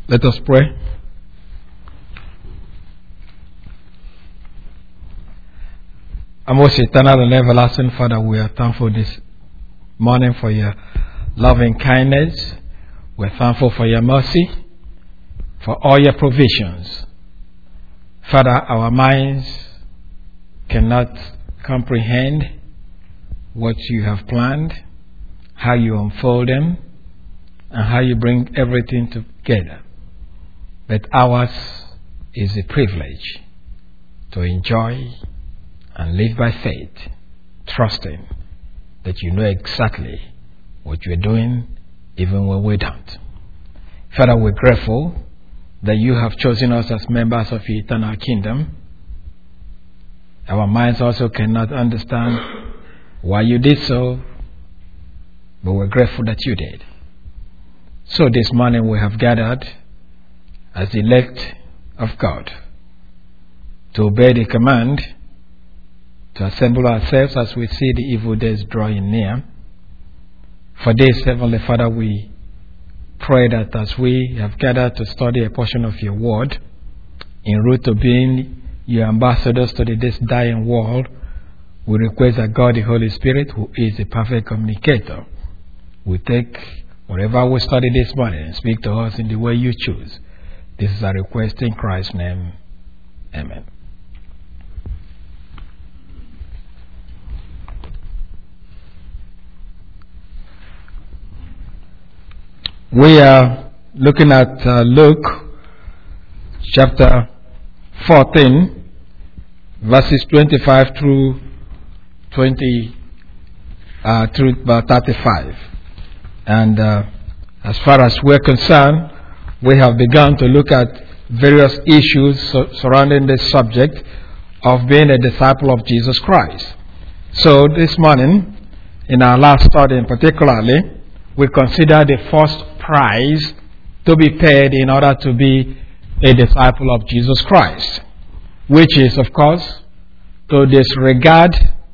Let us pray. Our most eternal and everlasting Father, we are thankful this morning for your loving kindness. We're thankful for your mercy, for all your provisions. Father, our minds cannot comprehend what you have planned, how you unfold them, and how you bring everything together. But ours is a privilege to enjoy and live by faith, trusting that you know exactly what you're doing even when we don't. Father, we're grateful that you have chosen us as members of your eternal kingdom. Our minds also cannot understand why you did so, but we're grateful that you did. So this morning we have gathered as the elect of God to obey the command to assemble ourselves as we see the evil days drawing near. For this, Heavenly Father, we pray that as we have gathered to study a portion of your word, en route to being your ambassadors to this dying world, we request that God, the Holy Spirit, who is the perfect communicator, will take whatever we study this morning and speak to us in the way you choose. This is our request in Christ's name. Amen. We are looking at Luke chapter 14, verses 25 through 35. And as far as we're concerned, we have begun to look at various issues surrounding this subject of being a disciple of Jesus Christ. So this morning, in our last study particularly, we consider the first price to be paid in order to be a disciple of Jesus Christ, which is, of course, to disregard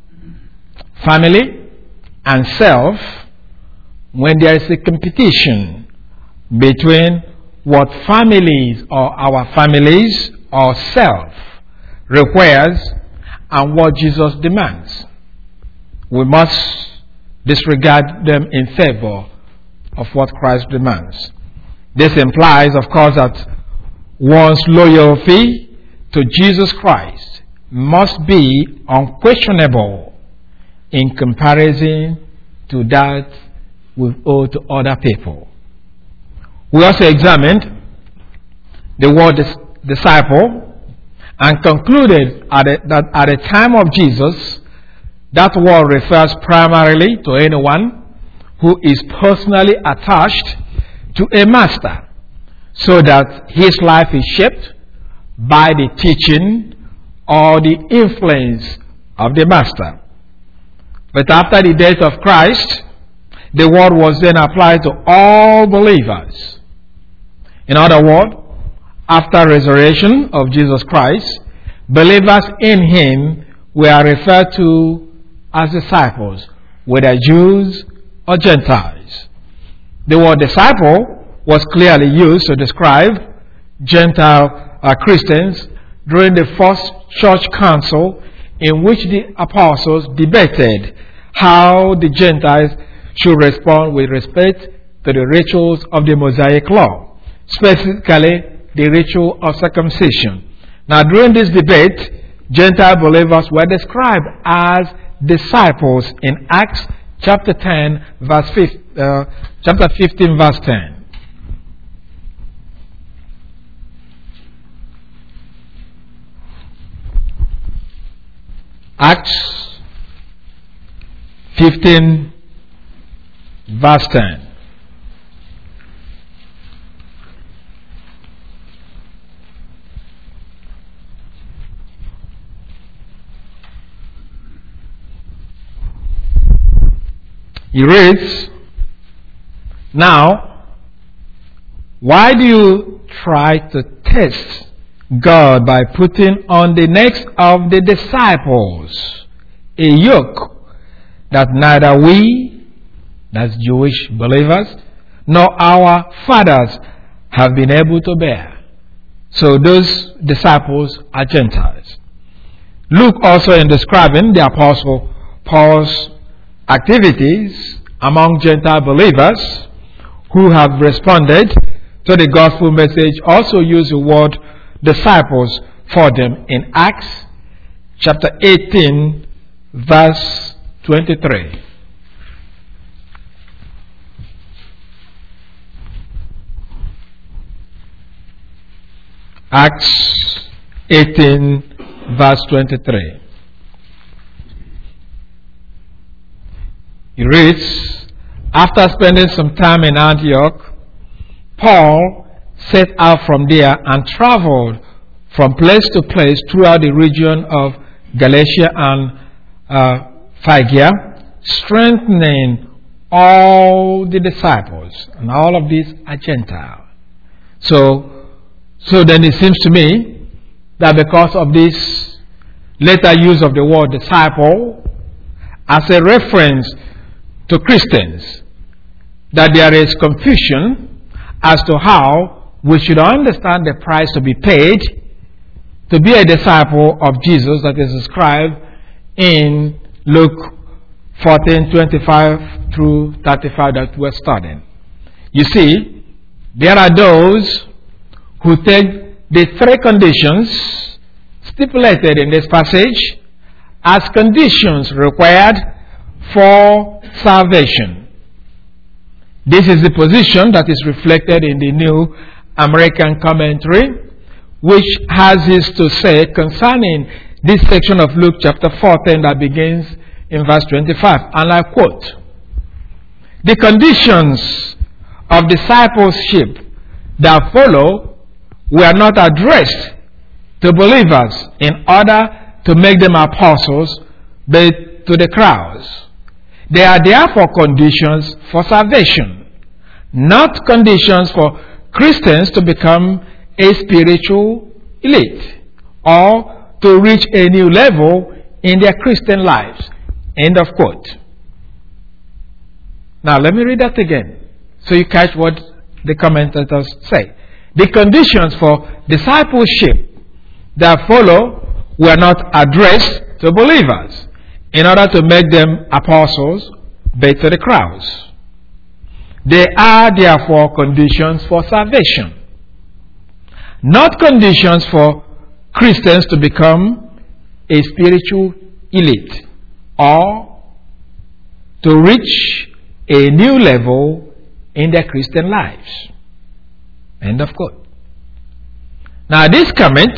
family and self when there is a competition between what families or our families or self requires and what Jesus demands. We must disregard them in favor of what Christ demands. This implies, of course, that one's loyalty to Jesus Christ must be unquestionable in comparison to that we owe to other people. We also examined the word disciple and concluded that at the time of Jesus, that word refers primarily to anyone who is personally attached to a master, so that his life is shaped by the teaching or the influence of the master. But after the death of Christ, the word was then applied to all believers. In other words, after resurrection of Jesus Christ, believers in him were referred to as disciples, whether Jews or Gentiles. The word disciple was clearly used to describe Gentile Christians during the first church council, in which the apostles debated how the Gentiles should respond with respect to the rituals of the Mosaic law, specifically the ritual of circumcision. Now, during this debate, Gentile believers were described as disciples in Acts chapter 10, chapter 15, verse 10. Acts 15, verse 10. He reads, "Now, why do you try to test God by putting on the necks of the disciples a yoke that neither we," that's Jewish believers, "nor our fathers have been able to bear. So those disciples are Gentiles. Luke also, in describing the Apostle Paul's activities among Gentile believers who have responded to the gospel message, also used the word disciples for them in Acts chapter 18, verse 23. Acts 18, verse 23. He reads, after spending some time in Antioch, Paul set out from there and traveled from place to place throughout the region of Galatia and Phrygia, strengthening all the disciples. And all of these are Gentile. So then it seems to me that because of this later use of the word disciple as a reference to Christians, that there is confusion as to how we should understand the price to be paid to be a disciple of Jesus that is described in Luke 14:25 through 35 that we're studying. You see, there are those who take the three conditions stipulated in this passage as conditions required for salvation. This is the position that is reflected in the New American Commentary, which has this to say concerning this section of Luke chapter 14 that begins in verse 25. And I quote, "The conditions of discipleship that follow were not addressed to believers in order to make them apostles, but to the crowds. They are therefore conditions for salvation, not conditions for Christians to become a spiritual elite or to reach a new level in their Christian lives." End of quote. Now let me read that again so you catch what the commentators say. The conditions for discipleship that follow were not addressed to believers in order to make them apostles, but to the crowds. They are therefore conditions for salvation, not conditions for Christians to become a spiritual elite or to reach a new level in their Christian lives. End of quote. Now this comment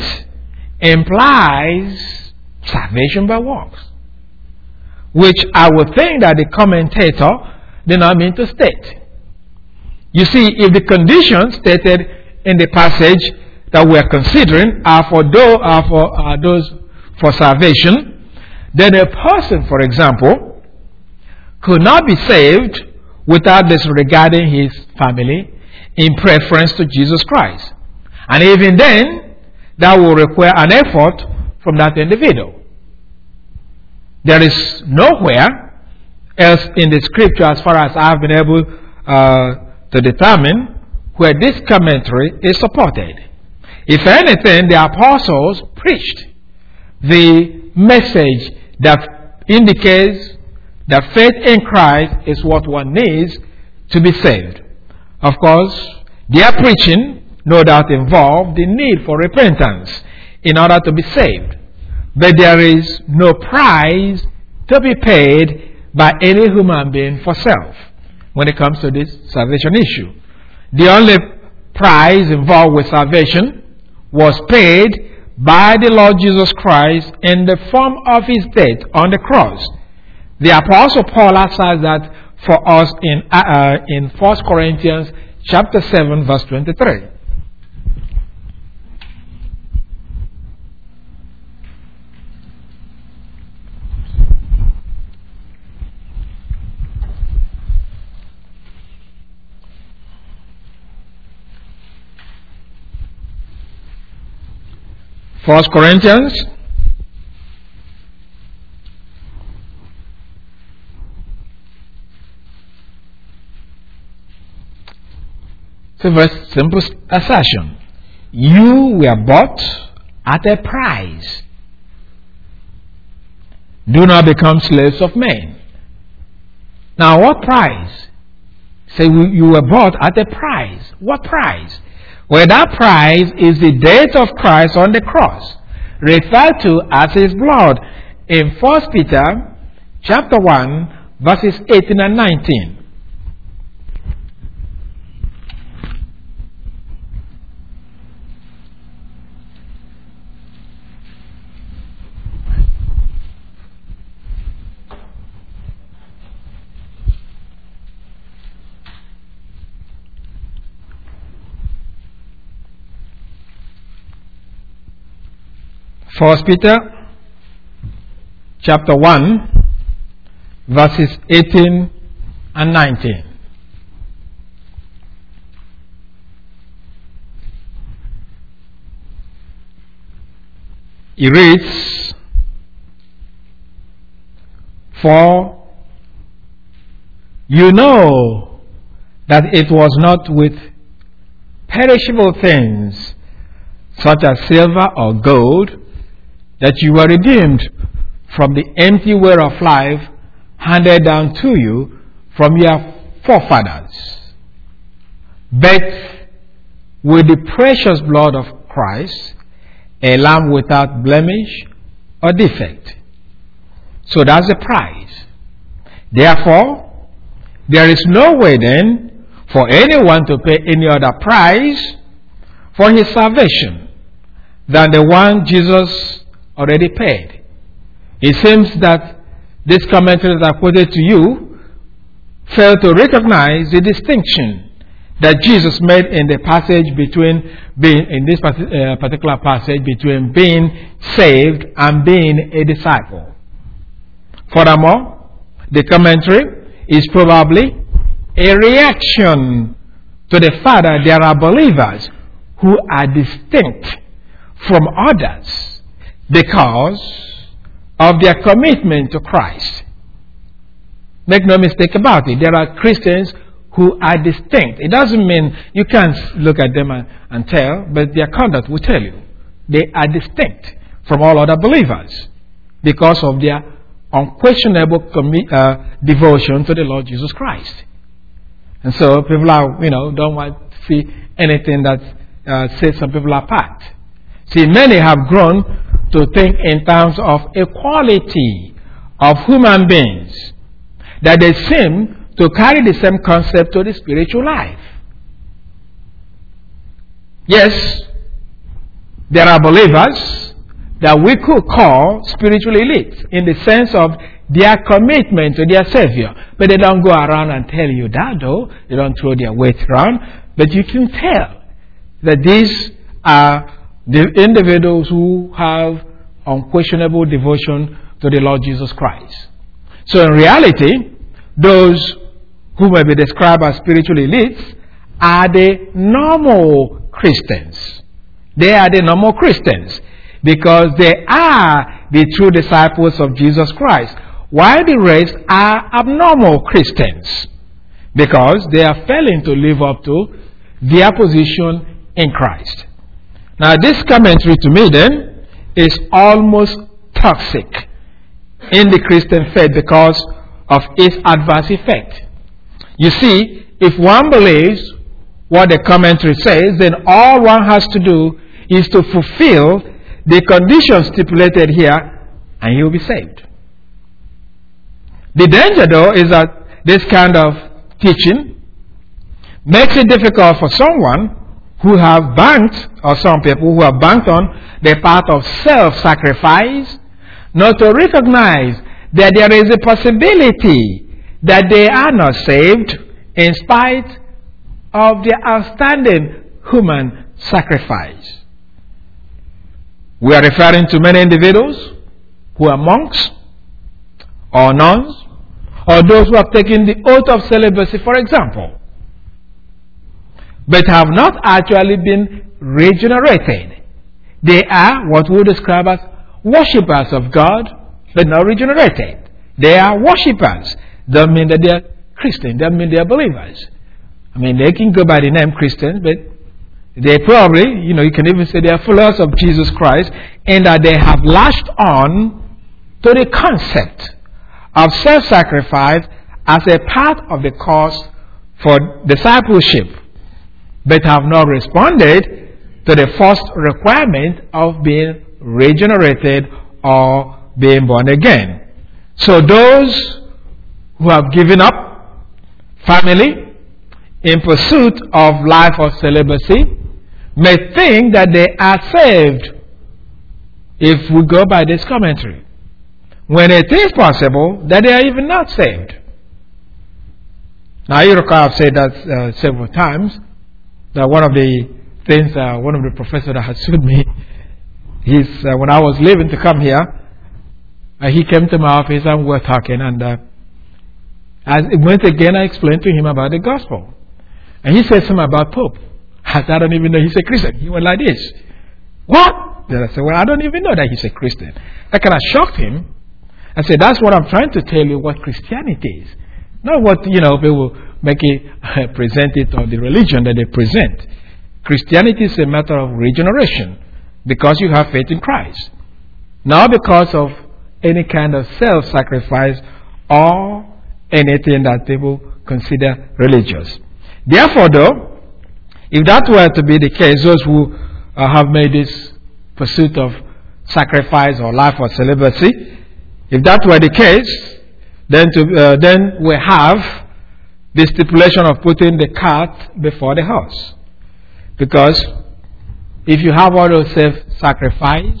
implies salvation by works, which I would think that the commentator did not mean to state. You see, if the conditions stated in the passage that we are considering are for those for salvation, then a person, for example, could not be saved without disregarding his family in preference to Jesus Christ. And even then, that will require an effort from that individual. There is nowhere else in the scripture, as far as I've been able to determine, where this commentary is supported. If anything, the apostles preached the message that indicates that faith in Christ is what one needs to be saved. Of course, their preaching no doubt involved the need for repentance in order to be saved. But there is no price to be paid by any human being for self when it comes to this salvation issue. The only price involved with salvation was paid by the Lord Jesus Christ in the form of his death on the cross. The Apostle Paul says that for us in 1 Corinthians chapter 7 verse 23. First Corinthians It's a very simple assertion. You were bought at a price. Do not become slaves of men. Now, what price? Say you were bought at a price. What price? Well, that price is the death of Christ on the cross, referred to as his blood in 1 Peter chapter 1, verses 18 and 19. First Peter chapter 1, verses 18 and 19. He reads, "For you know that it was not with perishable things such as silver or gold that you were redeemed from the empty way of life handed down to you from your forefathers, but with the precious blood of Christ, a lamb without blemish or defect." So that's the price. Therefore, there is no way then for anyone to pay any other price for his salvation than the one Jesus already paid. It seems that this commentary that I quoted to you failed to recognize the distinction that Jesus made in the passage between in this particular passage between being saved and being a disciple. Furthermore, the commentary is probably a reaction to the fact that there are believers who are distinct from others because of their commitment to Christ. Make no mistake about it. There are Christians who are distinct. It doesn't mean you can't look at them and tell, but their conduct will tell you. They are distinct from all other believers because of their unquestionable devotion to the Lord Jesus Christ. And so people are, don't want to see anything that sets some people apart. See, many have grown to think in terms of equality of human beings, that they seem to carry the same concept to the spiritual life. Yes, there are believers that we could call spiritual elites in the sense of their commitment to their Savior. But they don't go around and tell you that, though. They don't throw their weight around. But you can tell that these are the individuals who have unquestionable devotion to the Lord Jesus Christ. So in reality, those who may be described as spiritual elites are the normal Christians. They are the normal Christians because they are the true disciples of Jesus Christ, while the rest are abnormal Christians because they are failing to live up to their position in Christ. Now, this commentary to me then is almost toxic in the Christian faith because of its adverse effect. You see, if one believes what the commentary says, then all one has to do is to fulfill the conditions stipulated here and he will be saved. The danger, though, is that this kind of teaching makes it difficult for someone who have banked, or some people who have banked on the path of self-sacrifice, not to recognize that there is a possibility that they are not saved in spite of their outstanding human sacrifice. We are referring to many individuals who are monks or nuns, or those who have taken the oath of celibacy, for example, but have not actually been regenerated. They are what we describe as worshippers of God, but not regenerated. They are worshippers. Doesn't mean that they are Christian. Doesn't mean they are believers. I mean, they can go by the name Christians, but they probably, you can even say they are followers of Jesus Christ, and that they have latched on to the concept of self-sacrifice as a part of the course for discipleship, but have not responded to the first requirement of being regenerated or being born again. So those who have given up family in pursuit of life of celibacy may think that they are saved if we go by this commentary, when it is possible that they are even not saved. Now, you recall I've said that several times, that one of the things, one of the professors that had sued me, when I was leaving to come here, he came to my office and we were talking, and as it went again, I explained to him about the gospel. And he said something about Pope. I don't even know he's a Christian. He went like this. What? Then I said, well, I don't even know that he's a Christian. That kind of shocked him. I said, that's what I'm trying to tell you what Christianity is. Not what, people make it, present it, or the religion that they present. Christianity is a matter of regeneration because you have faith in Christ. Not because of any kind of self-sacrifice or anything that people consider religious. Therefore, though, if that were to be the case, those who have made this pursuit of sacrifice or life of celibacy, if that were the case, then we have the stipulation of putting the cart before the horse. Because if you have all those self-sacrifice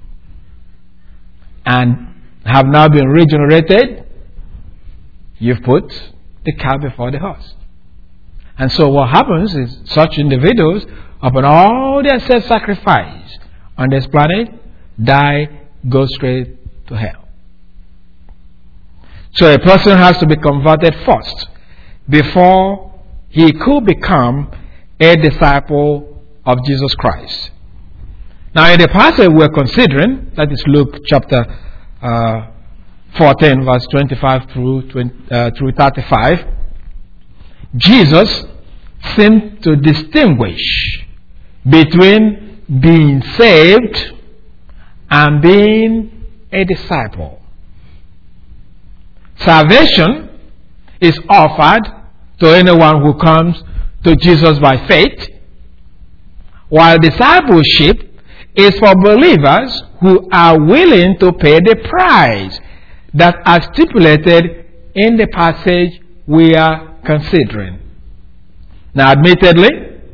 and have now been regenerated, you've put the cart before the horse. And so what happens is such individuals, upon all their self-sacrifice on this planet, die, go straight to hell. So a person has to be converted first before he could become a disciple of Jesus Christ. Now in the passage we're considering, that is Luke chapter 14 verse 25 through 35, Jesus seemed to distinguish between being saved and being a disciple. Salvation is offered to anyone who comes to Jesus by faith, while discipleship is for believers who are willing to pay the price that are stipulated in the passage we are considering. Now, admittedly,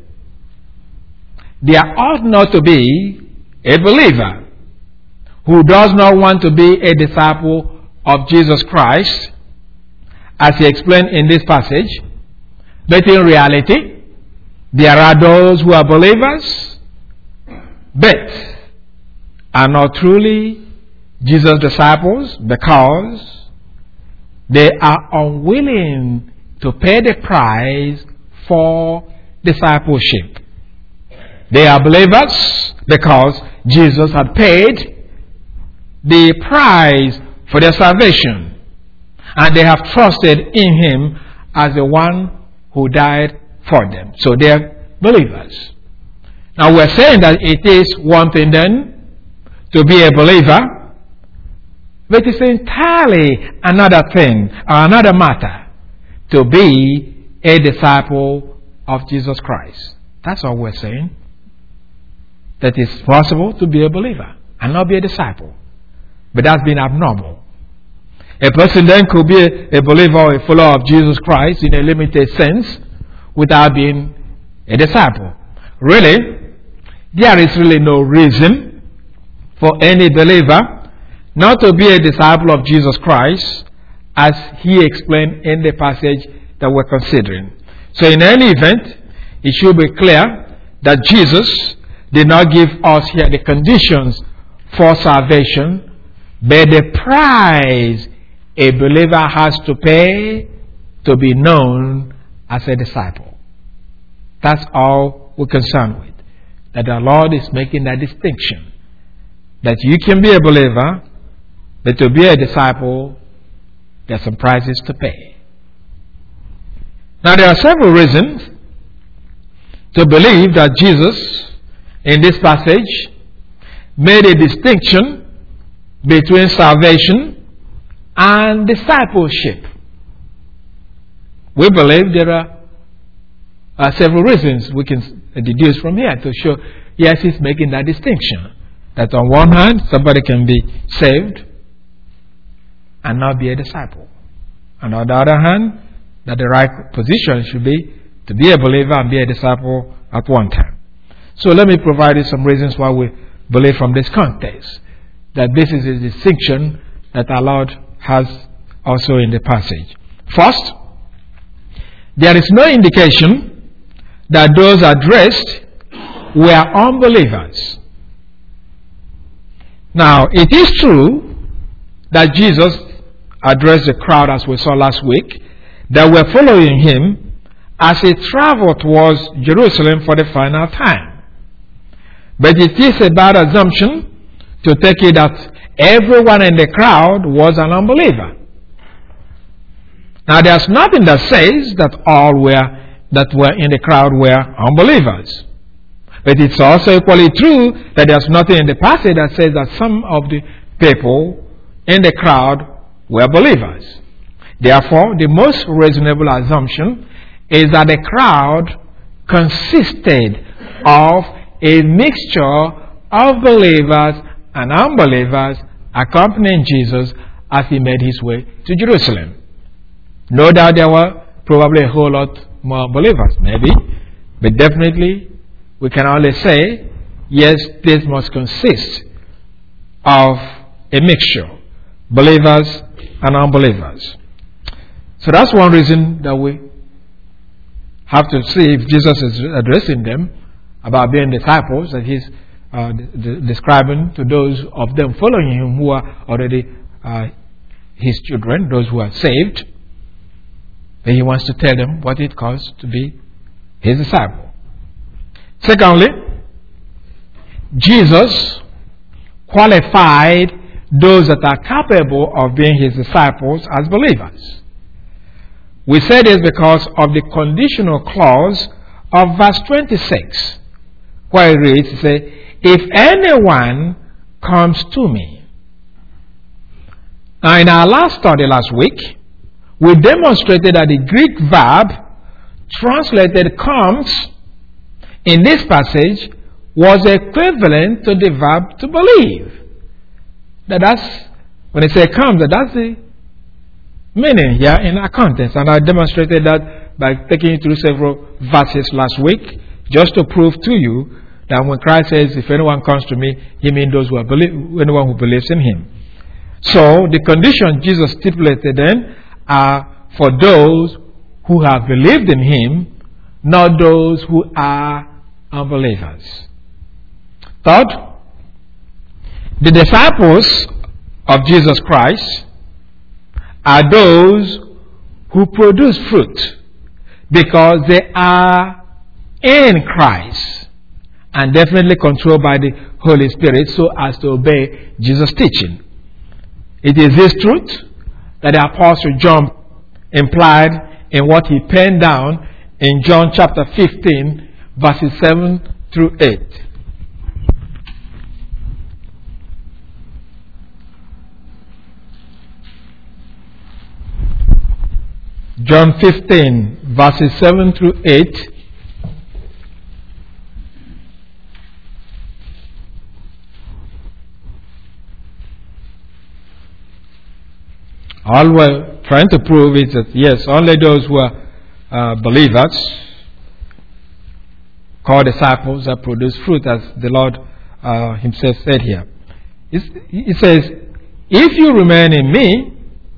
there ought not to be a believer who does not want to be a disciple of Jesus Christ, as he explained in this passage. But in reality, there are those who are believers, but are not truly Jesus' disciples because they are unwilling to pay the price for discipleship. They are believers because Jesus had paid the price for their salvation, and they have trusted in Him as the one who died for them. So they are believers. Now we're saying that it is one thing then to be a believer, but it's entirely another thing, or another matter, to be a disciple of Jesus Christ. That's all we're saying. That it's possible to be a believer and not be a disciple. But that's been abnormal. A person then could be a believer or a follower of Jesus Christ in a limited sense without being a disciple. Really, there is really no reason for any believer not to be a disciple of Jesus Christ, as he explained in the passage that we're considering. So in any event, it should be clear that Jesus did not give us here the conditions for salvation, but the price a believer has to pay to be known as a disciple. That's all we're concerned with. That the Lord is making that distinction. That you can be a believer, but to be a disciple, there's some prices to pay. Now, there are several reasons to believe that Jesus, in this passage, made a distinction between salvation and discipleship. We believe there are several reasons we can deduce from here to show, yes, he's making that distinction. That on one hand, somebody can be saved and not be a disciple. And on the other hand, that the right position should be to be a believer and be a disciple at one time. So let me provide you some reasons why we believe from this context that this is a distinction that our Lord has also in the passage. First, there is no indication that those addressed were unbelievers. Now, it is true that Jesus addressed the crowd, as we saw last week, that were following him as he traveled towards Jerusalem for the final time. But it is a bad assumption to take it that everyone in the crowd was an unbeliever. Now, there's nothing that says that all that were in the crowd were unbelievers. But it's also equally true that there's nothing in the passage that says that some of the people in the crowd were believers. Therefore, the most reasonable assumption is that the crowd consisted of a mixture of believers and unbelievers accompanying Jesus as he made his way to Jerusalem. No doubt there were probably a whole lot more believers, maybe, but definitely we can only say, yes, this must consist of a mixture, believers and unbelievers. So that's one reason that we have to see if Jesus is addressing them about being disciples, that he's describing to those of them following him who are already his children, those who are saved. And he wants to tell them what it costs to be his disciple. Secondly, Jesus qualified those that are capable of being his disciples as believers. We say this because of the conditional clause of verse 26, where it reads, it says, if anyone comes to me. Now, in our last study last week, we demonstrated that the Greek verb translated comes in this passage was equivalent to the verb to believe. That's when I say comes, that's the meaning here in our context. And I demonstrated that by taking you through several verses last week, just to prove to you that when Christ says, if anyone comes to me, he means those who anyone who believes in him. So the conditions Jesus stipulated then are for those who have believed in him, not those who are unbelievers. Third, the disciples of Jesus Christ are those who produce fruit because they are in Christ and definitely controlled by the Holy Spirit so as to obey Jesus' teaching. It is this truth that the Apostle John implied in what he penned down in John chapter 15, verses 7 through 8. John 15, verses 7 through 8. All we're trying to prove is that, yes, only those who are believers, called disciples, that produce fruit, as the Lord himself said here. He says, if you remain in me,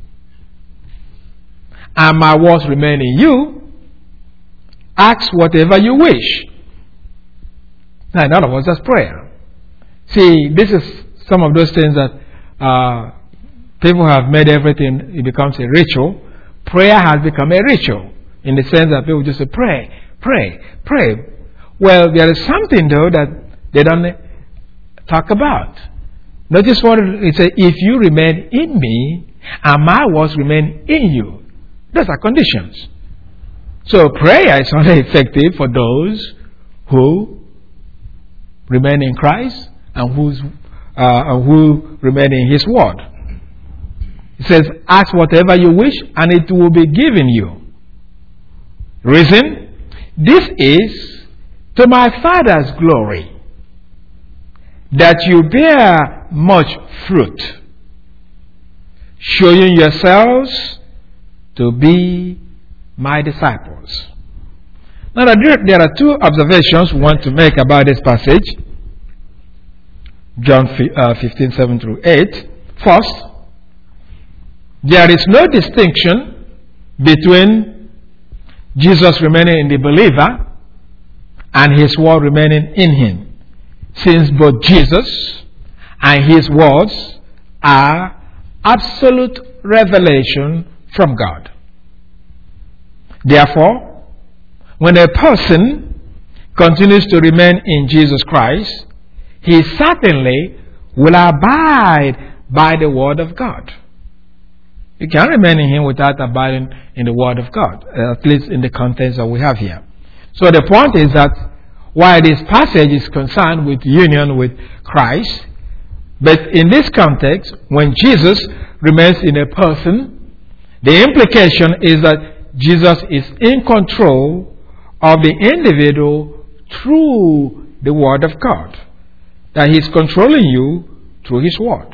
and my words remain in you, ask whatever you wish. Now, in other words, that's prayer. See, this is some of those things that people have made everything, it becomes a ritual. Prayer has become a ritual in the sense that people just say, pray, pray, pray. Well, there is something, though, that they don't talk about. Notice what it says, if you remain in me, and my words remain in you. Those are conditions. So prayer is only effective for those who remain in Christ and who remain in His Word. It says, ask whatever you wish and it will be given you. Reason? This is to my Father's glory, that you bear much fruit, showing yourselves to be my disciples. Now there are two observations we want to make about this passage. John 15, 7 through 8. First, there is no distinction between Jesus remaining in the believer and His word remaining in him, since both Jesus and His words are absolute revelation from God. Therefore, when a person continues to remain in Jesus Christ, he certainly will abide by the Word of God. You can't remain in Him without abiding in the Word of God, at least in the context that we have here. So the point is that while this passage is concerned with union with Christ, but in this context, when Jesus remains in a person, the implication is that Jesus is in control of the individual through the Word of God. That He is controlling you through His Word.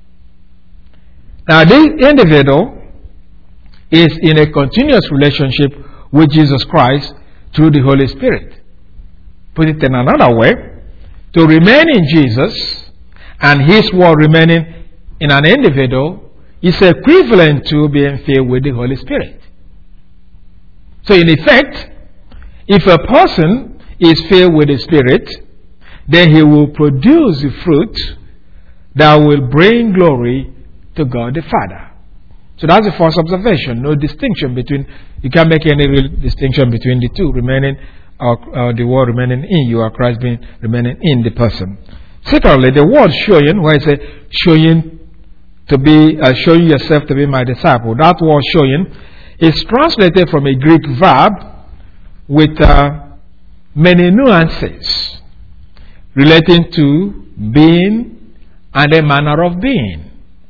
Now, this individual is in a continuous relationship with Jesus Christ through the Holy Spirit. Put it in another way, to remain in Jesus and His Word remaining in an individual is equivalent to being filled with the Holy Spirit. So in effect, if a person is filled with the Spirit, then he will produce the fruit that will bring glory to God the Father. So that's the first observation. No distinction between, you can't make any real distinction between the two, remaining or the word remaining in you or Christ being remaining in the person. Secondly, the word showing, where it says showing yourself to be my disciple. That word showing is translated from a Greek verb with many nuances relating to being and a manner of being.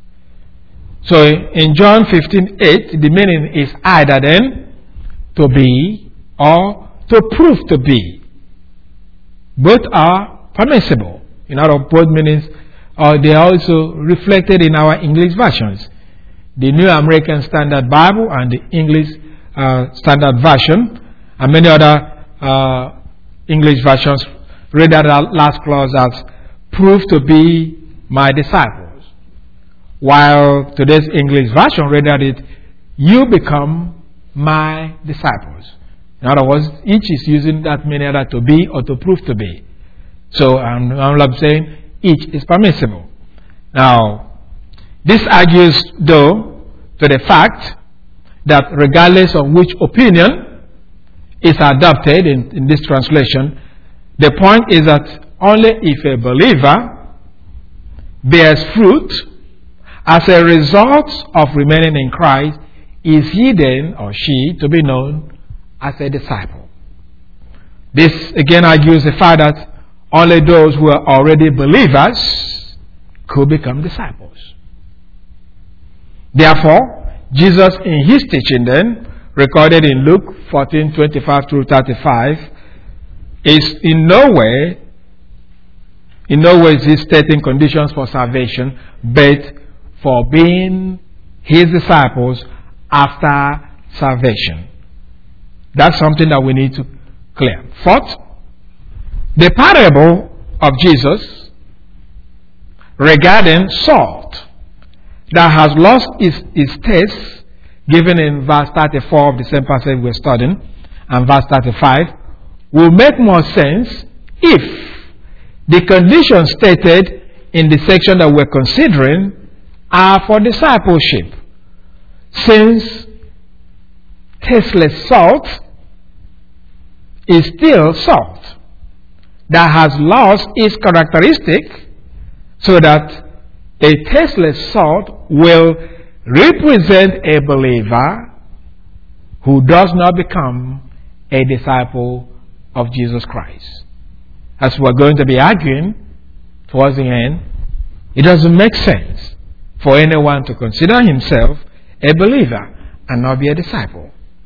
So in John 15:8, the meaning is either then to be or to prove to be. Both are permissible. In other words, both meanings they are also reflected in our English versions. The New American Standard Bible and the English Standard Version and many other English versions read that last clause as prove to be my disciples, while today's English version read that you become my disciples. In other words, each is using that meaning either to be or to prove to be. So I'm saying each is permissible. Now, this argues, though, to the fact that regardless of which opinion is adopted in this translation, the point is that only if a believer bears fruit as a result of remaining in Christ is he then or she to be known as a disciple. This again argues the fact that only those who are already believers could become disciples. Therefore, Jesus in His teaching then, recorded in Luke 14:25 through 35, is in no way is He stating conditions for salvation, but for being His disciples after salvation. That's something that we need to clear. Fourth, the parable of Jesus regarding salt that has lost its taste, given in verse 34 of the same passage we're studying, and verse 35, will make more sense if the conditions stated in the section that we're considering are for discipleship. Since tasteless salt is still salt that has lost its characteristic, so that a tasteless salt will represent a believer who does not become a disciple of Jesus Christ. As we're going to be arguing towards the end, it doesn't make sense for anyone to consider himself a believer and not be a disciple.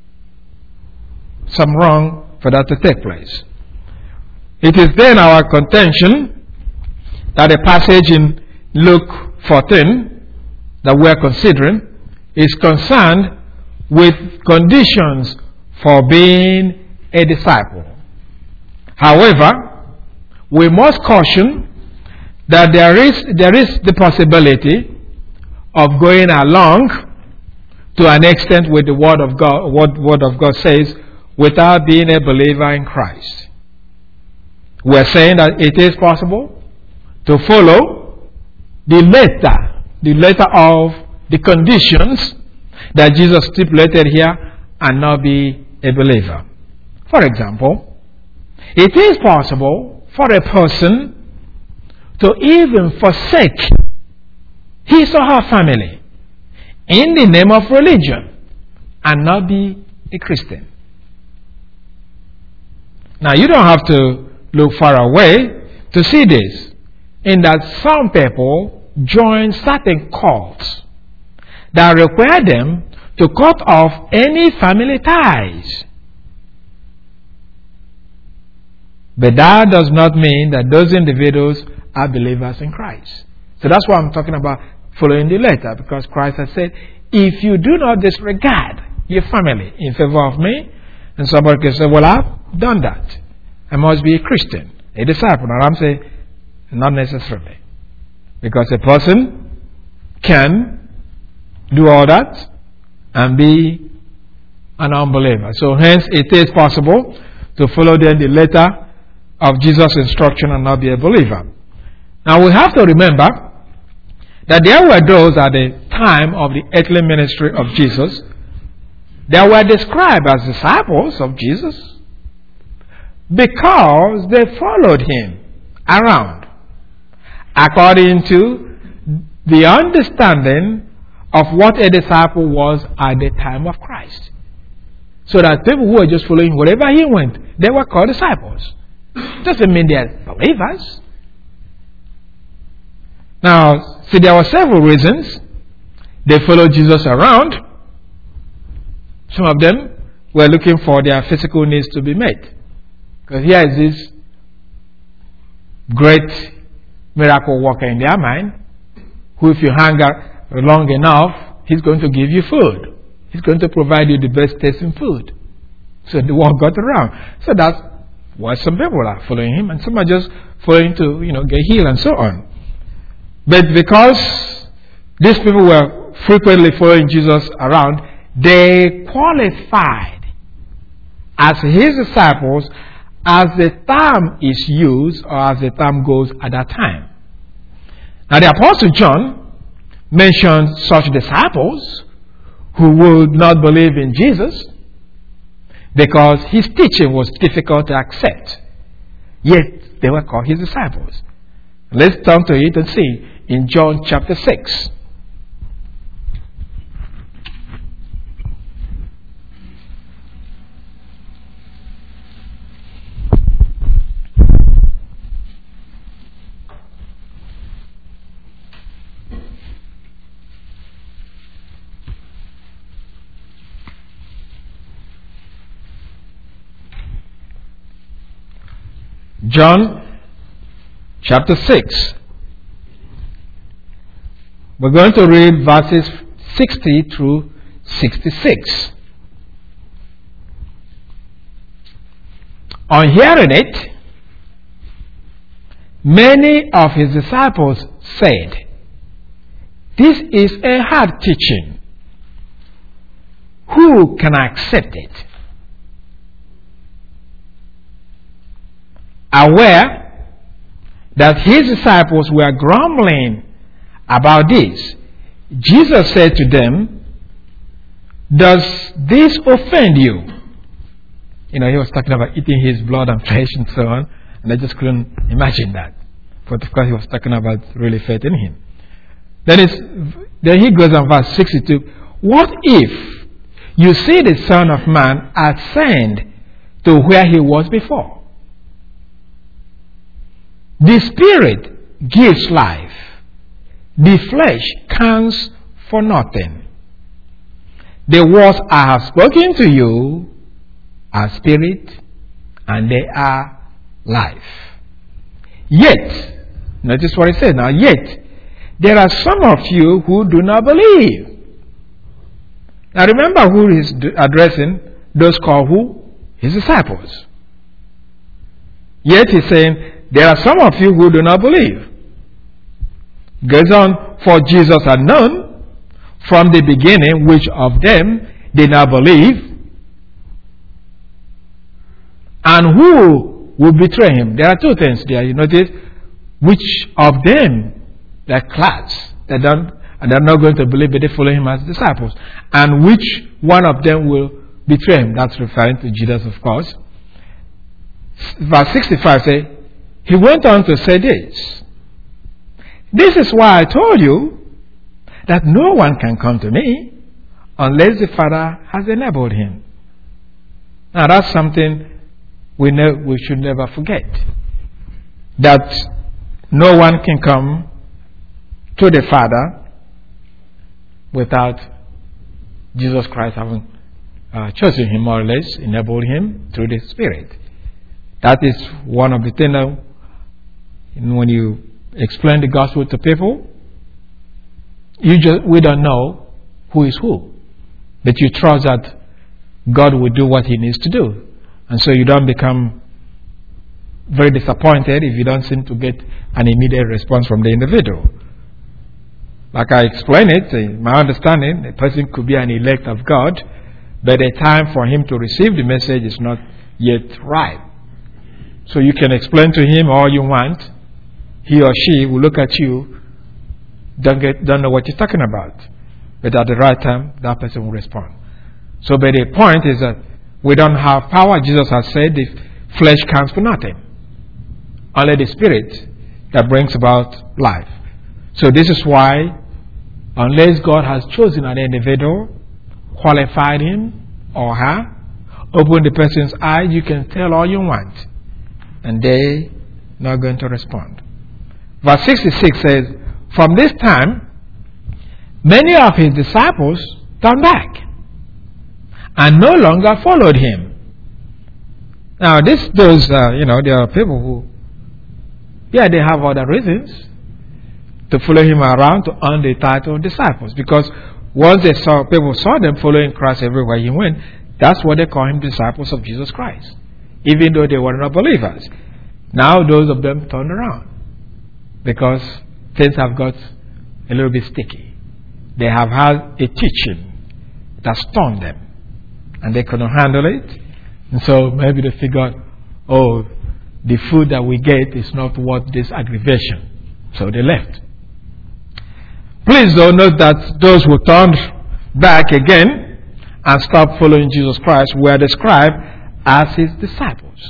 Some wrong for that to take place. It is then our contention that a passage in Luke 14 that we are considering is concerned with conditions for being a disciple. However, we must caution that there is the possibility of going along to an extent with the Word of God, what Word of God says, without being a believer in Christ. We are saying that it is possible to follow the letter of the conditions that Jesus stipulated here and not be a believer. For example, it is possible for a person to even forsake his or her family in the name of religion and not be a Christian. Now, you don't have to look far away to see this, in that some people join certain cults that require them to cut off any family ties. But that does not mean that those individuals are believers in Christ. So that's why I'm talking about following the letter, because Christ has said, if you do not disregard your family in favor of me, and somebody can say, well, I've done that, I must be a Christian, a disciple. And I'm saying, not necessarily. Because a person can do all that and be an unbeliever. So hence it is possible to follow then the letter of Jesus' instruction and not be a believer. Now we have to remember that there were those at the time of the earthly ministry of Jesus that were described as disciples of Jesus because they followed him around according to the understanding of what a disciple was at the time of Christ. So that people who were just following wherever he went, they were called disciples. Doesn't mean they're believers. Now, see, there were several reasons they followed Jesus around. Some of them were looking for their physical needs to be met. Because here is this great miracle worker in their mind, who if you hang out long enough, he's going to give you food. He's going to provide you the best tasting food. So the word got around. So that's why some people are following him, and some are just following to, get healed and so on. But because these people were frequently following Jesus around, they qualified as his disciples as the term is used or as the term goes at that time. Now the Apostle John mentioned such disciples who would not believe in Jesus because his teaching was difficult to accept. Yet they were called his disciples. Let's turn to it and see in John chapter 6. John chapter 6. We're going to read verses 60 through 66. On hearing it, many of his disciples said, "This is a hard teaching. Who can accept it?" Aware that his disciples were grumbling about this, Jesus said to them, "Does this offend you?" He was talking about eating his blood and flesh and so on, and I just couldn't imagine that. But of course he was talking about really faith in him. Then he goes on verse 62. "What if you see the Son of Man ascend to where he was before. The Spirit gives life. The flesh counts for nothing. The words I have spoken to you are spirit and they are life. Yet, notice what it says now, yet, there are some of you who do not believe. Now remember who he's addressing, those called who? His disciples. Yet he's saying, there are some of you who do not believe. Goes on, for Jesus had known from the beginning which of them did not believe and who will betray him. There are two things there. You notice which of them, the class that they're not going to believe, but they follow him as disciples, and which one of them will betray him. That's referring to Judas, of course. Verse 65 says, he went on to say this. This is why I told you that no one can come to me unless the Father has enabled him. Now that's something we should never forget. That no one can come to the Father without Jesus Christ having chosen him, more or less, enabled him through the Spirit. That is one of the things that when you explain the gospel to people, we don't know who is who, but you trust that God will do what he needs to do, and so you don't become very disappointed if you don't seem to get an immediate response from the individual. Like I explained it, in my understanding, a person could be an elect of God, but the time for him to receive the message is not yet ripe. So you can explain to him all you want. He or she will look at you, don't know what you're talking about. But at the right time, that person will respond. So but the point is that we don't have power. Jesus has said the flesh counts for nothing. Only the Spirit that brings about life. So this is why, unless God has chosen an individual, qualified him or her, open the person's eyes, you can tell all you want, and they not going to respond. Verse 66 says, from this time, many of his disciples turned back and no longer followed him. Now, there are people who, they have other reasons to follow him around to earn the title of disciples. Because once people saw them following Christ everywhere he went, that's what they call him, disciples of Jesus Christ. Even though they were not believers. Now those of them turned around. Because things have got a little bit sticky. They have had a teaching that stunned them. And they couldn't handle it. And so maybe they figured, the food that we get is not worth this aggravation. So they left. Please though note that those who turned back again and stopped following Jesus Christ were described as his disciples.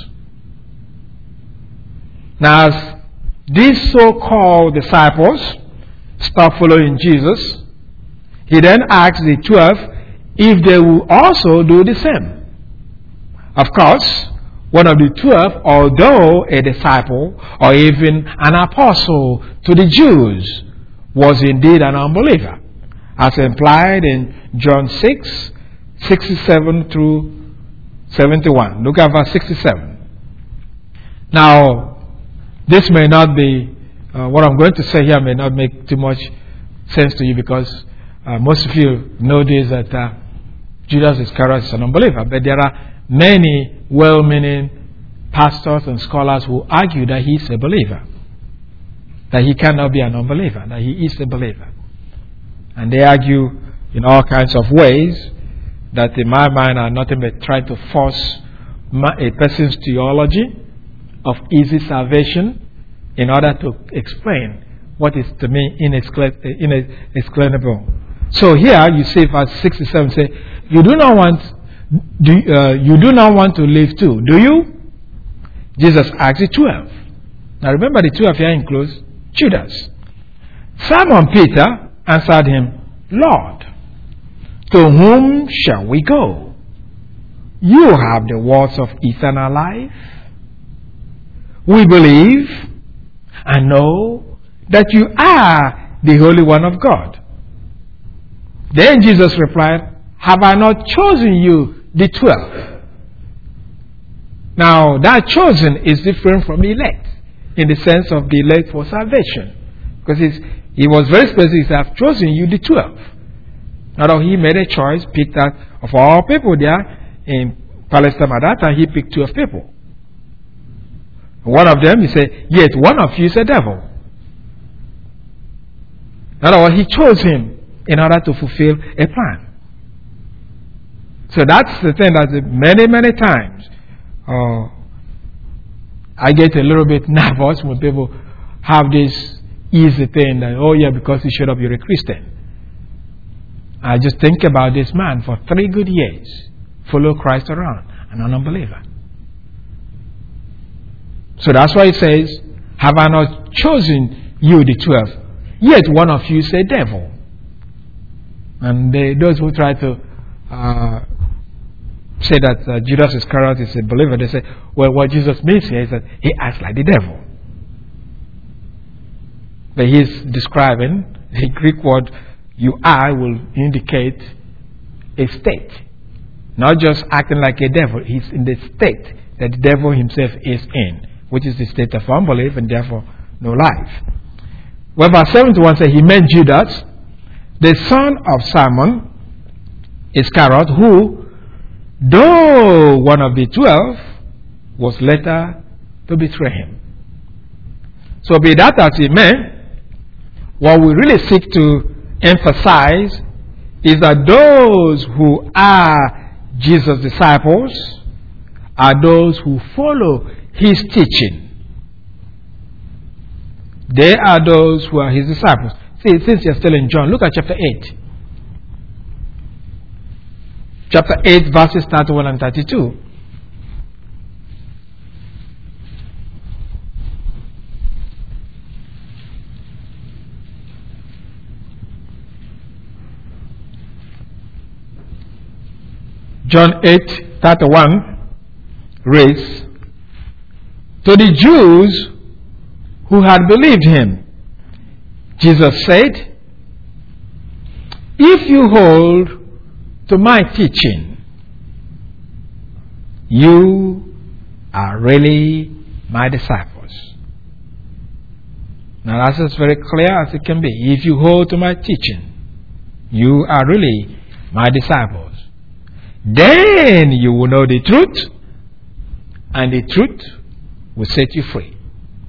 Now, as these so-called disciples stopped following Jesus, he then asked the 12 if they will also do the same. Of course, one of the 12, although a disciple or even an apostle to the Jews, was indeed an unbeliever, as implied in John 6, 67 through 71. Look at verse 67. Now, this may not be, what I'm going to say here may not make too much sense to you, because most of you know this, that Judas Iscariot is an unbeliever. But there are many well-meaning pastors and scholars who argue that he is a believer. That he cannot be an unbeliever, that he is a believer. And they argue in all kinds of ways that in my mind are nothing but trying to force a person's theology of easy salvation in order to explain what is to me inexplainable. So here you see verse 67 say, you do not want to live too, do you? Jesus asked the 12. Now remember, the 12 here includes Judas. Simon Peter answered him, Lord, to whom shall we go? You have the words of eternal life. We believe and know that you are the Holy One of God. Then Jesus replied, have I not chosen you, the 12? Now, that chosen is different from elect, in the sense of the elect for salvation. Because he was very specific. He said, I've chosen you, the 12. Now, he made a choice, picked out of all people there in Palestine at that time, he picked 12 people. One of them, he said, yet one of you is a devil. In other words, he chose him in order to fulfill a plan. So that's the thing that many, many times I get a little bit nervous when people have this easy thing that, oh yeah, because you showed up, you're a Christian. I just think about this man for 3 good years, follow Christ around, and an unbeliever. So that's why it says, have I not chosen you, the 12? Yet one of you is a devil. And those who try to say that Judas Iscariot is a believer, they say, well, what Jesus means here is that he acts like the devil. But he's describing, the Greek word you are will indicate a state. Not just acting like a devil, he's in the state that the devil himself is in, which is the state of unbelief and therefore no life. Well, verse 71 says, he meant Judas, the son of Simon Iscariot, who, though one of the 12, was later to betray him. So be that as it may, what we really seek to emphasize is that those who are Jesus' disciples are those who follow his teaching. They are those who are his disciples. See, since you're still in John, look at chapter 8. Chapter 8, verses 31 and 32. John 8:31 reads, to the Jews who had believed him, Jesus said, if you hold to my teaching, you are really my disciples. Now that's as very clear as it can be. If you hold to my teaching, you are really my disciples. Then you will know the truth, and the truth will set you free.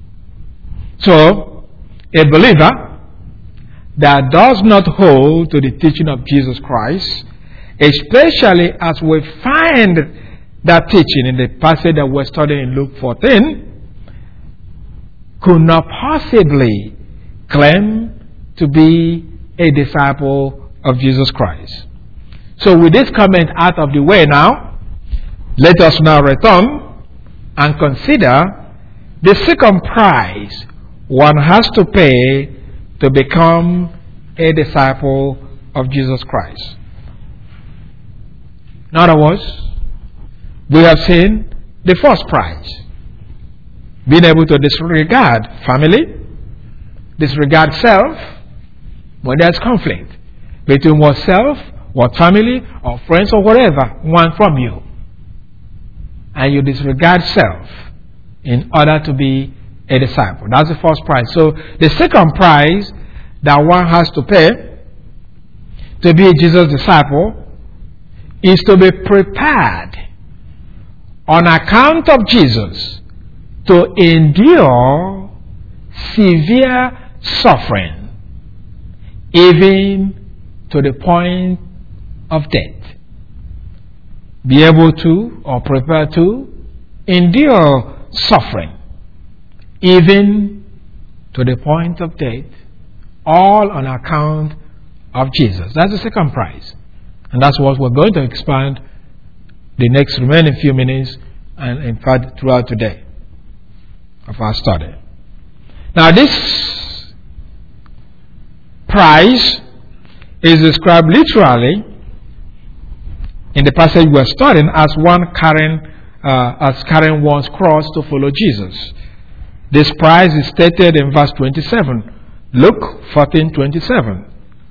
So, a believer that does not hold to the teaching of Jesus Christ, especially as we find that teaching in the passage that we're studying in Luke 14, could not possibly claim to be a disciple of Jesus Christ. So with this comment out of the way now, let us now return and consider the second price one has to pay to become a disciple of Jesus Christ. In other words, we have seen the first prize, being able to disregard family, disregard self when there's conflict between oneself, what family or friends or whatever want from you. And you disregard self in order to be a disciple. That's the first prize. So the second prize that one has to pay to be a Jesus disciple is to be prepared on account of Jesus to endure severe suffering, even to the point of death. Be able to or prepare to endure suffering, even to the point of death, all on account of Jesus. That's the second prize. And that's what we're going to expand the next remaining few minutes, and in fact throughout today of our study. Now this prize is described literally in the passage we're studying as carrying one's cross to follow Jesus. This price is stated in verse 27, Luke 14:27.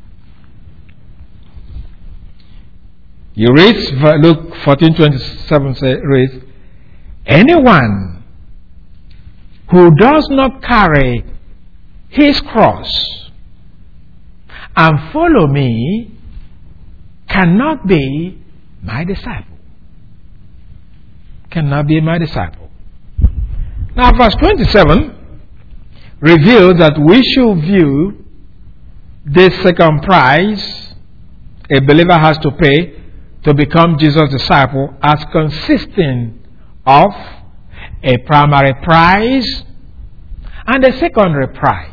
You read Luke 14:27 reads, anyone who does not carry his cross and follow me cannot be my disciple. Cannot be my disciple. Now verse 27 reveals that we should view this second price a believer has to pay to become Jesus' disciple as consisting of a primary prize and a secondary prize.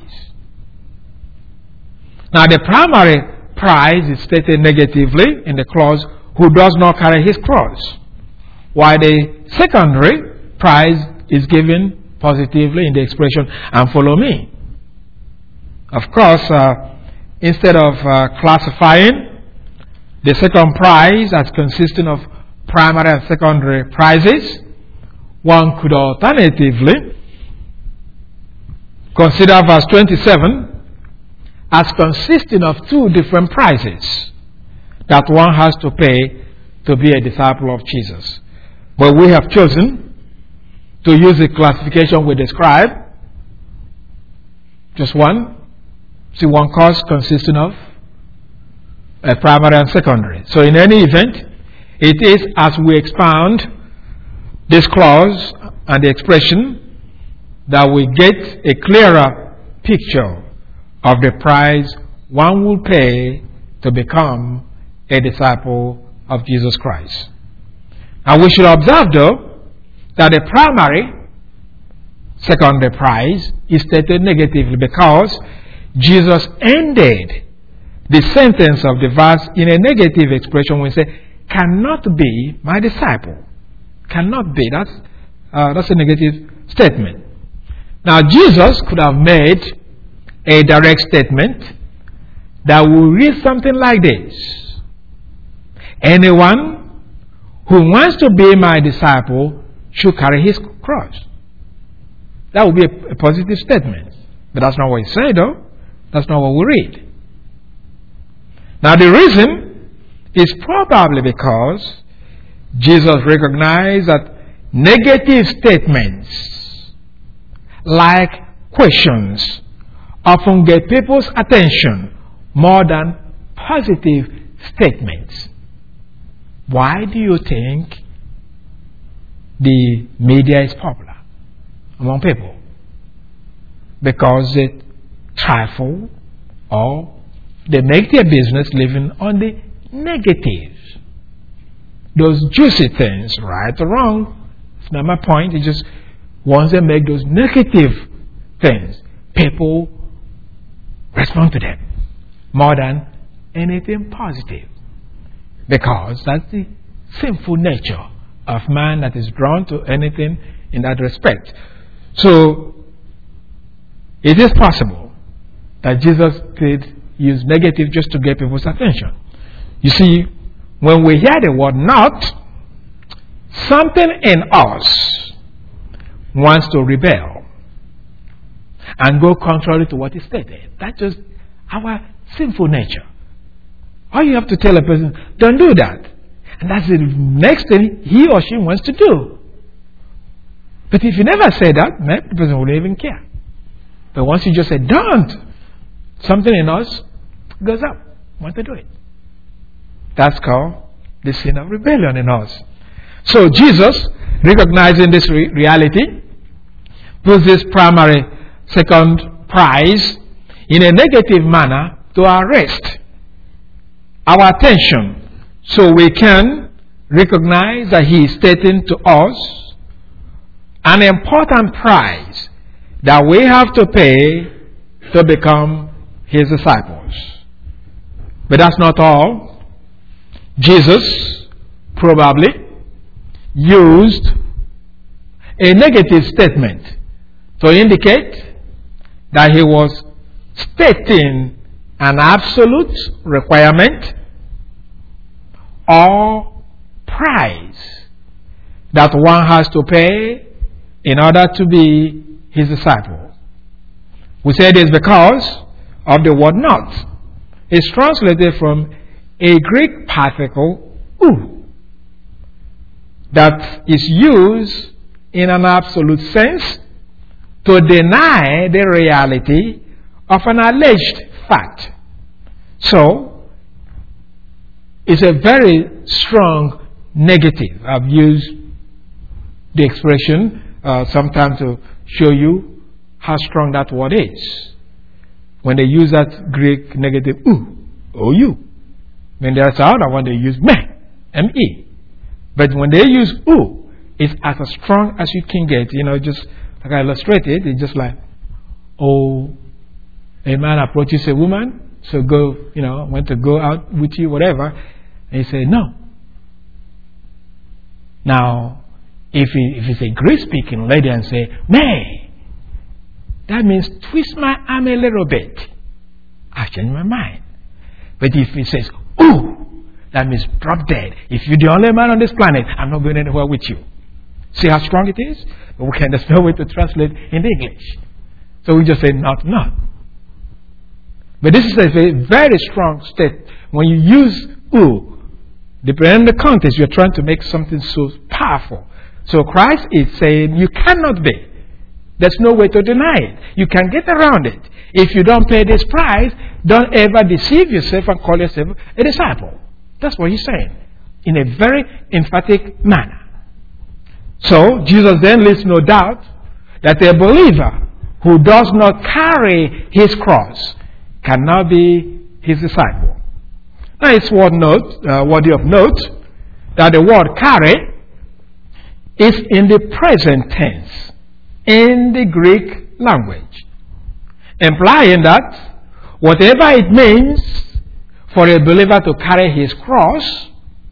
Now the primary prize is stated negatively in the clause, who does not carry his cross, while the secondary prize is given positively in the expression, and follow me. Of course, instead of classifying the second prize as consisting of primary and secondary prizes, one could alternatively consider verse 27 as consisting of two different prizes that one has to pay to be a disciple of Jesus. But we have chosen to use the classification we described. Just one. See, one course consisting of a primary and secondary. So in any event, it is as we expound this clause and the expression that we get a clearer picture of the price one will pay to become a disciple of Jesus Christ. And we should observe, though, that the primary secondary prize is stated negatively because Jesus ended the sentence of the verse in a negative expression when he said, cannot be my disciple. Cannot be. That's a negative statement. Now, Jesus could have made a direct statement that will read something like this. Anyone who wants to be my disciple should carry his cross. That would be a positive statement. But that's not what he said, though. That's not what we read. Now, the reason is probably because Jesus recognized that negative statements, like questions, often get people's attention more than positive statements. Why do you think the media is popular among people? Because they trifle or they make their business living on the negatives. Those juicy things, right or wrong, it's not my point. It's just once they make those negative things, people respond to them more than anything positive. Because that's the sinful nature of man that is drawn to anything in that respect. So, it is possible that Jesus could use negative just to get people's attention. You see, when we hear the word not, something in us wants to rebel and go contrary to what is stated. That's just our sinful nature. All you have to tell a person, don't do that. And that's the next thing he or she wants to do. But if you never say that, the person wouldn't even care. But once you just say, don't, something in us goes up, want to do it. That's called the sin of rebellion in us. So Jesus, recognizing this reality, puts this primary second prize in a negative manner to arrest our attention so we can recognize that he is stating to us an important price that we have to pay to become his disciples. But that's not all. Jesus probably used a negative statement to indicate that he was stating an absolute requirement or price that one has to pay in order to be his disciple. We say this because of the word not. It's translated from a Greek particle, ou, that is used in an absolute sense to deny the reality of an alleged fact. So, it's a very strong negative. I've used the expression sometimes to show you how strong that word is. When they use that Greek negative, ou. When there's another one, they use me, M-E. But when they use ou, it's as strong as you can get. Just like I illustrated, it's just like, a man approaches a woman, so go, want to go out with you, whatever, and you say, no. Now, if it's a Greek-speaking lady and say, me, that means twist my arm a little bit. I change my mind. But if he says, ooh, that means drop dead. If you're the only man on this planet, I'm not going anywhere with you. See how strong it is? But there's no way to translate in English. So we just say not. But this is a very strong state. When you use ooh, depending on the context, you're trying to make something so powerful. So Christ is saying you cannot be. There's no way to deny it. You can get around it. If you don't pay this price, don't ever deceive yourself and call yourself a disciple. That's what he's saying in a very emphatic manner. So Jesus then leaves no doubt that a believer who does not carry his cross cannot be his disciple. Now it's worthy of note that the word carry is in the present tense in the Greek language, implying that whatever it means for a believer to carry his cross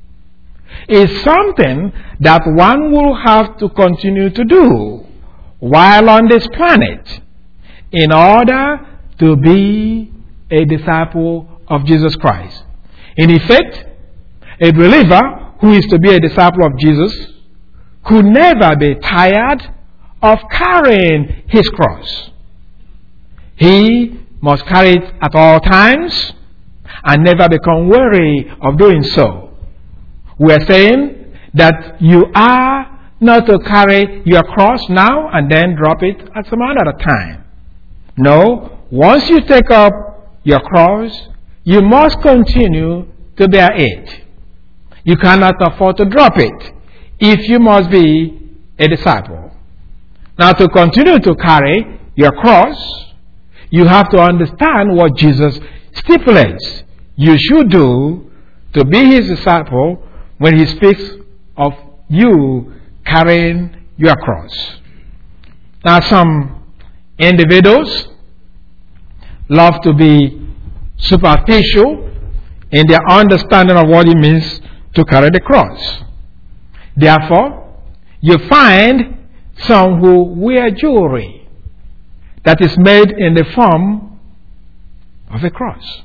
is something that one will have to continue to do while on this planet in order to be a disciple of Jesus Christ. In effect, a believer who is to be a disciple of Jesus could never be tired of carrying his cross. He must carry it at all times and never become weary of doing so. We are saying that you are not to carry your cross now and then drop it at some other time. No, once you take up your cross, you must continue to bear it. You cannot afford to drop it if you must be a disciple. Now, to continue to carry your cross, you have to understand what Jesus stipulates you should do to be his disciple when he speaks of you carrying your cross. Now, some individuals love to be superficial in their understanding of what it means to carry the cross. Therefore, you find some who wear jewelry that is made in the form of a cross.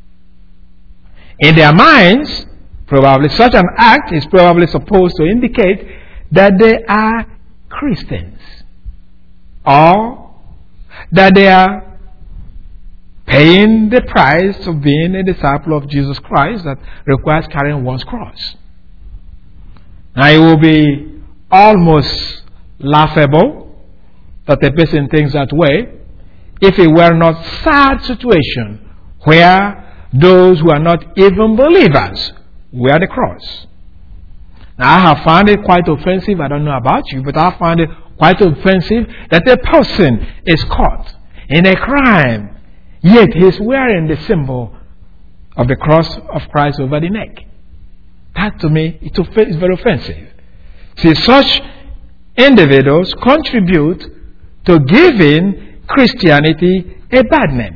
In their minds, probably such an act is probably supposed to indicate that they are Christians, or that they are paying the price of being a disciple of Jesus Christ that requires carrying one's cross. Now, it will be almost laughable that a person thinks that way if it were not sad situation where those who are not even believers wear the cross. Now, I have found it quite offensive. I don't know about you, but I found it quite offensive that a person is caught in a crime, yet he is wearing the symbol of the cross of Christ over the neck. That to me is very offensive. See, such individuals contribute to giving Christianity a bad name,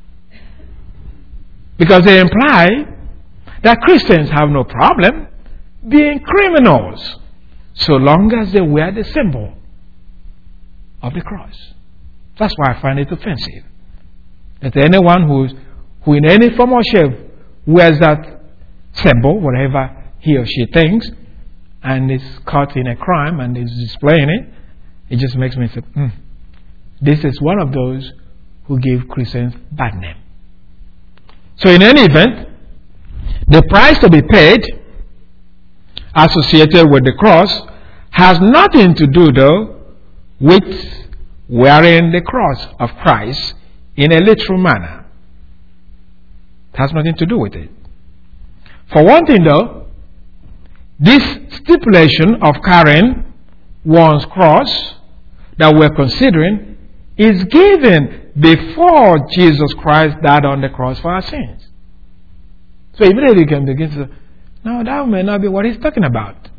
because they imply that Christians have no problem being criminals so long as they wear the symbol of the cross. That's why I find it offensive that anyone who in any form or shape wears that symbol, whatever he or she thinks, and is caught in a crime and is displaying it, it just makes me say, this is one of those who give Christians bad name. So in any event, the price to be paid associated with the cross has nothing to do, though, with wearing the cross of Christ in a literal manner. It has nothing to do with it. For one thing, though, this stipulation of carrying one's cross that we're considering is given before Jesus Christ died on the cross for our sins. So immediately you can begin to say, no, that may not be what he's talking about.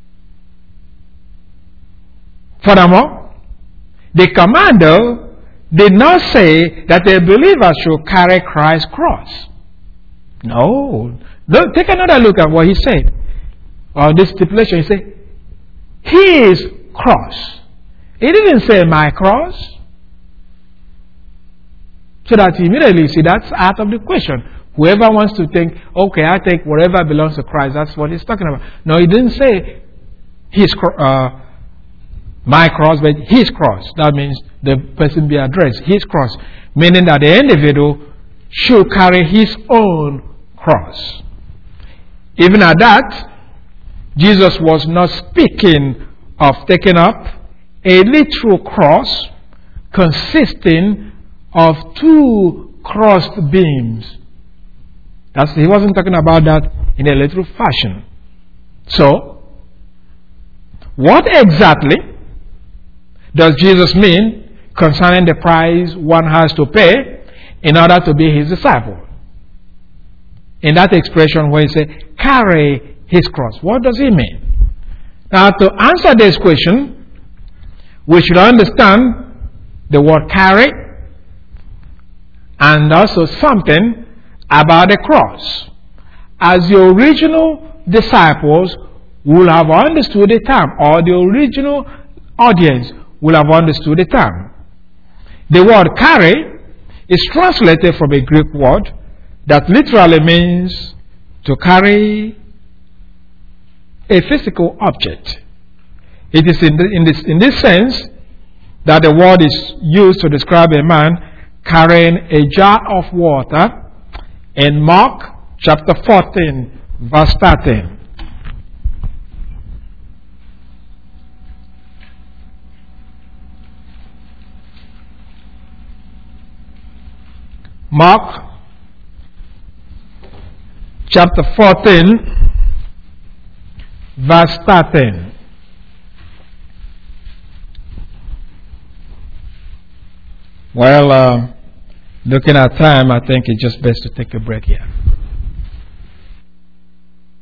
Furthermore, the command, though, did not say that a believer should carry Christ's cross. No. Take another look at what he said. On this stipulation, he said, his cross. He didn't say my cross. So that immediately, see, that's out of the question. Whoever wants to think, okay, I take whatever belongs to Christ, that's what he's talking about. No, he didn't say his my cross, but his cross. That means the person be addressed, his cross. Meaning that the individual should carry his own cross. Even at that, Jesus was not speaking of taking up a literal cross consisting of two crossed beams. He wasn't talking about that in a literal fashion. So, what exactly does Jesus mean concerning the price one has to pay in order to be his disciple? In that expression where he says, carry his cross. What does he mean? Now, to answer this question, we should understand the word carry and also something about the cross. As the original disciples will have understood the term, or the original audience will have understood the term. The word carry is translated from a Greek word that literally means to carry a physical object. It is in this sense that the word is used to describe a man carrying a jar of water in Mark chapter 14, verse 13. Mark chapter 14, verse 13. Well, looking at time, I think it's just best to take a break here.